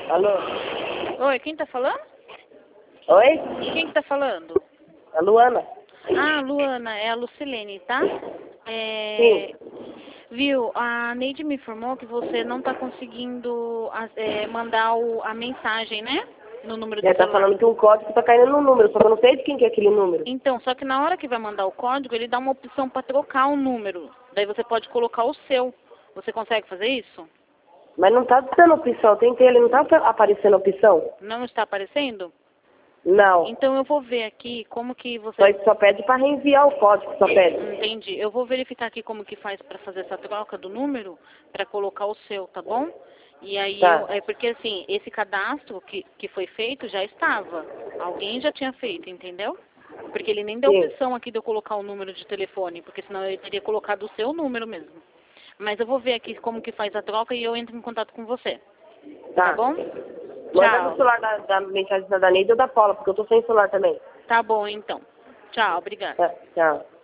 Alô? Oi, quem tá falando? Oi? Quem que tá falando? A Luana? Ah, Luana, é a Lucilene, tá? Sim. Viu, a Neide me informou que você não tá conseguindo mandar a mensagem, né? No número do Ela tá celular. falando que um código tá caindo no número, só que eu não sei de quem que é aquele número. Então, só que na hora que vai mandar o código, ele dá uma opção para trocar o número. Daí você pode colocar o seu. Você consegue fazer isso? Mas não tá dando opção, tentei, ele não tá aparecendo opção. Não está aparecendo? Não. Então eu vou ver aqui como que você... Só pede pra reenviar o código, só pede. Entendi. Eu vou verificar aqui como que faz para fazer essa troca do número, para colocar o seu, tá bom? E aí, Tá. porque assim, esse cadastro que foi feito já estava. Alguém já tinha feito, entendeu? Porque ele nem deu Sim. opção aqui de eu colocar o número de telefone, porque senão eu teria colocado o seu número mesmo. Mas eu vou ver aqui como que faz a troca e eu entro em contato com você. Tá bom? Manda no Tchau. celular da mensagem da Neide ou da Paula, porque eu tô sem celular também. Tá bom, então. Tchau, obrigada. Tá, tchau.